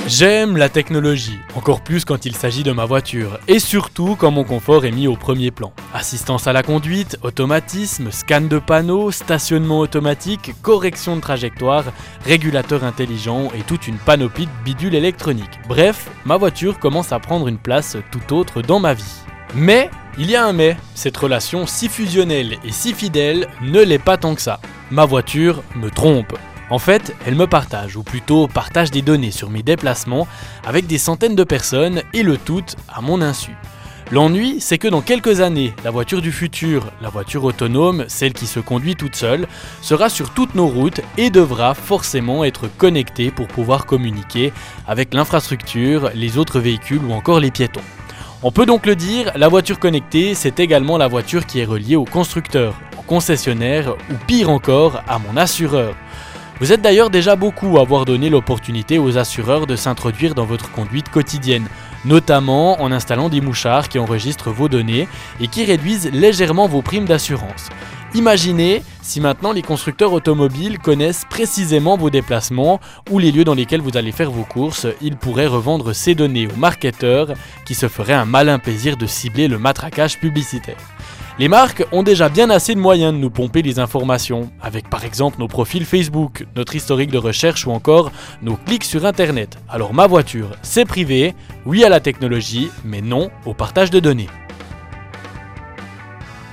J'aime la technologie, encore plus quand il s'agit de ma voiture, et surtout quand mon confort est mis au premier plan. Assistance à la conduite, automatisme, scan de panneaux, stationnement automatique, correction de trajectoire, régulateur intelligent et toute une panoplie de bidules électroniques. Bref, ma voiture commence à prendre une place tout autre dans ma vie. Mais, il y a un mais, cette relation si fusionnelle et si fidèle ne l'est pas tant que ça. Ma voiture me trompe. En fait, elle me partage, ou plutôt partage des données sur mes déplacements avec des centaines de personnes et le tout à mon insu. L'ennui, c'est que dans quelques années, la voiture du futur, la voiture autonome, celle qui se conduit toute seule, sera sur toutes nos routes et devra forcément être connectée pour pouvoir communiquer avec l'infrastructure, les autres véhicules ou encore les piétons. On peut donc le dire, la voiture connectée, c'est également la voiture qui est reliée au constructeur, au concessionnaire ou pire encore, à mon assureur. Vous êtes d'ailleurs déjà beaucoup à avoir donné l'opportunité aux assureurs de s'introduire dans votre conduite quotidienne, notamment en installant des mouchards qui enregistrent vos données et qui réduisent légèrement vos primes d'assurance. Imaginez si maintenant les constructeurs automobiles connaissent précisément vos déplacements ou les lieux dans lesquels vous allez faire vos courses, ils pourraient revendre ces données aux marketeurs qui se feraient un malin plaisir de cibler le matraquage publicitaire. Les marques ont déjà bien assez de moyens de nous pomper les informations, avec par exemple nos profils Facebook, notre historique de recherche ou encore nos clics sur internet. Alors ma voiture, c'est privé, oui à la technologie, mais non au partage de données.